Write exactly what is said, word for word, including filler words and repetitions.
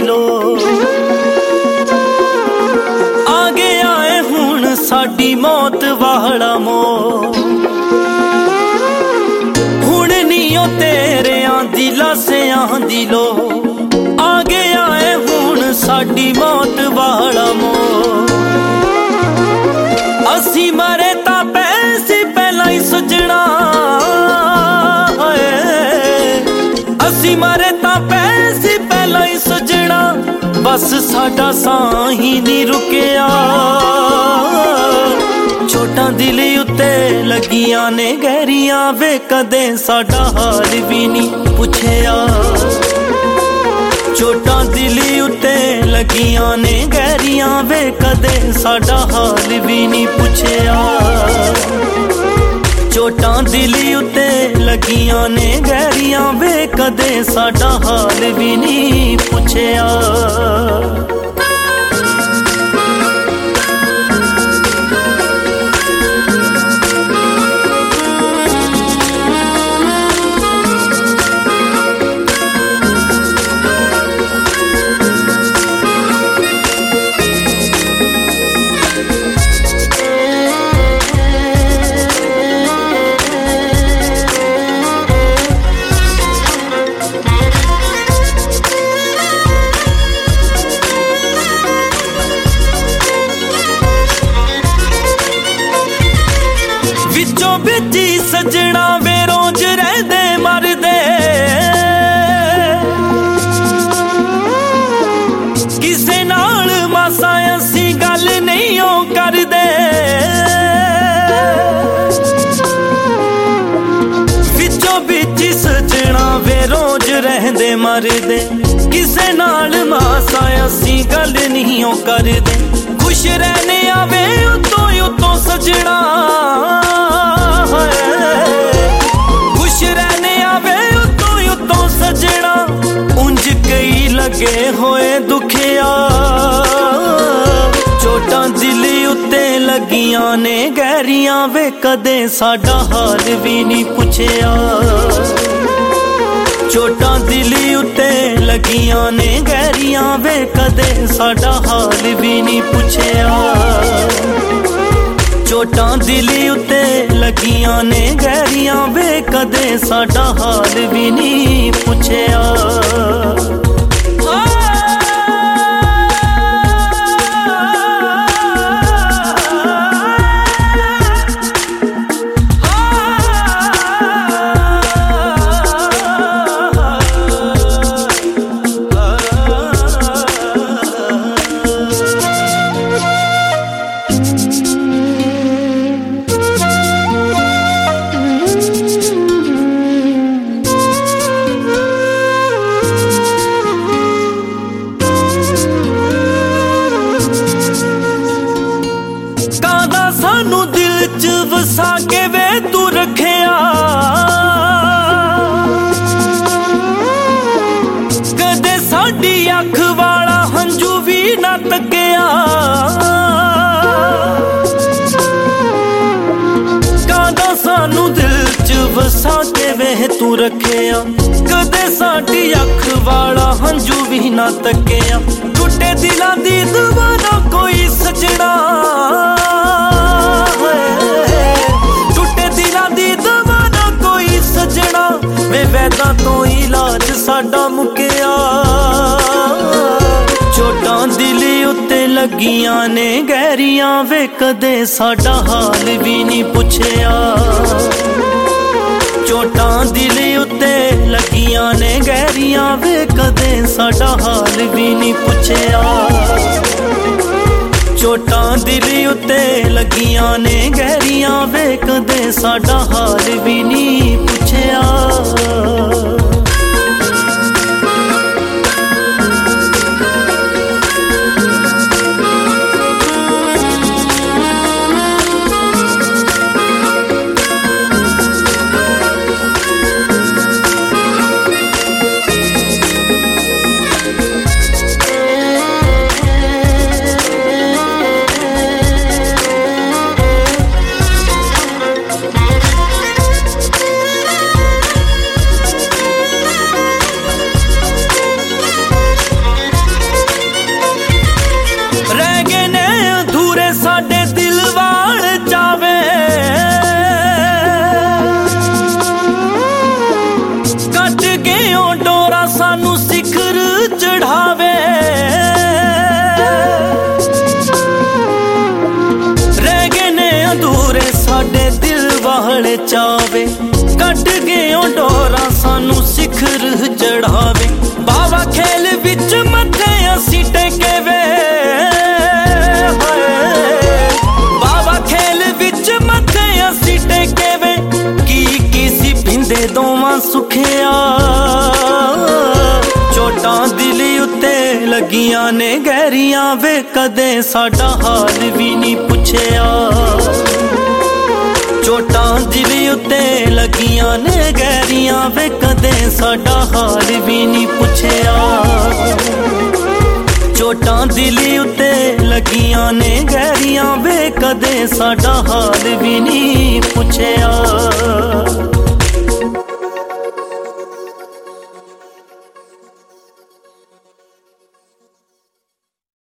दिलो आ गया है हुण साडी मौत वाला मोड़ हुण नी ओ तेरे आंदी लासियां दिलो आ गया है हुण साडी मौत वाला मोड़ असी मरे तां पैसी पहला ही सजना असी मरे तां पैसी पहला ही सजना बस साडा साह ही नहीं रुकिया चोटां दिल उत्ते लगियां ने गहरियां वे कदे साडा हाल भी नहीं पुछया चोटां दिल उत्ते लगियां ने गहरियां वे कदे साडा हाल भी नहीं पुछया चोटां दिल उत्ते लगियां ने गहरियां वे कदे साडा हाल भी नहीं पुछया विचों बिची सजना वे रोज रहदे मरदे किसे नाल मासा असी गल नहीं ओ करदे विचों बिची सजना वे रोज रहदे मरदे किसे नाल मासा असी गल नहीं ओ करदे खुश रहने आवे उतों उतों सजना खुश रहने आवे उतों उतों सजना उंज कई लगे होए दुखिया चोटां दिल उत्ते लगियां ने गहरियां वे कदे साडा हाल भी नहीं पुछया चोटां दिल उत्ते लगियां ने गहरियां वे कदे साडा हाल भी नहीं पुछया चोटां दिल उत्ते लगियां ने गहरियां वे कदे साडा हाल भी नहीं पुछया सानू दिल च वसा के वे तू रखिया कदे साडी अख वाला हंजू भी ना तकिया कादा सानू दिल च वसा के वे तू रखिया कदे साडी अख वाला हंजू भी ना तकिया टूटे दिलां दी दुबारा कोई सजना टूटे दिलां दी दुबारा कोई सजना वे वैदा तो इलाज साडा मुकिया चोटां दिल उत्ते लगियां ने गहरियां वे कदे साडा हाल भी नहीं पुछया चोटां दिल उत्ते लगियां ने गहरियां वे कदे साडा हाल भी नहीं पुछया चोटां दिल उत्ते लगियां ने गहरियां वे कदे साडा हाल भी नहीं पुछया चावे कट गए डोरा सानू सिखर चढ़ावे बाबा खेल विच मथे असी टेके वे बाबा खेल विच मथे असी टेके वे की किसी पिंदे दोवां सुखिया चोटां दिल उत्ते लगियां ने गहरियां वे कदे साडा हाल भी नहीं पुछया चोटां दिल उत्ते लगियां ने गहरियां वे कदे साडा हाल भी नहीं पुछया चोटां दिल उत्ते लगियां ने गहरियां वे कदे साडा हाल भी नहीं पुछया।